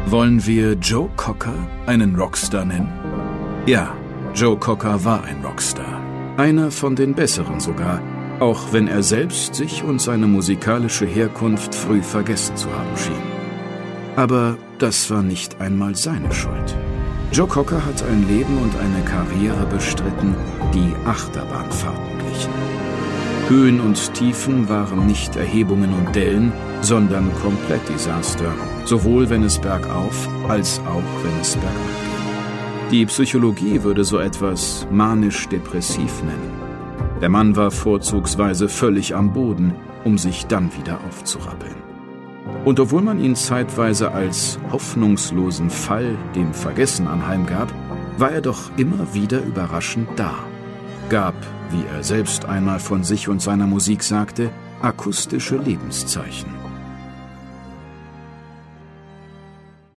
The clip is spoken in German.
Wollen wir Joe Cocker einen Rockstar nennen? Ja, Joe Cocker war ein Rockstar. Einer von den Besseren sogar, auch wenn er selbst sich und seine musikalische Herkunft früh vergessen zu haben schien. Aber das war nicht einmal seine Schuld. Joe Cocker hat ein Leben und eine Karriere bestritten, die Achterbahnfahrten glichen. Höhen und Tiefen waren nicht Erhebungen und Dellen, sondern Komplettdesaster, sowohl wenn es bergauf als auch wenn es bergab ging. Die Psychologie würde so etwas manisch-depressiv nennen. Der Mann war vorzugsweise völlig am Boden, um sich dann wieder aufzurappeln. Und obwohl man ihn zeitweise als hoffnungslosen Fall dem Vergessen anheimgab, war er doch immer wieder überraschend da. Gab, wie er selbst einmal von sich und seiner Musik sagte, akustische Lebenszeichen.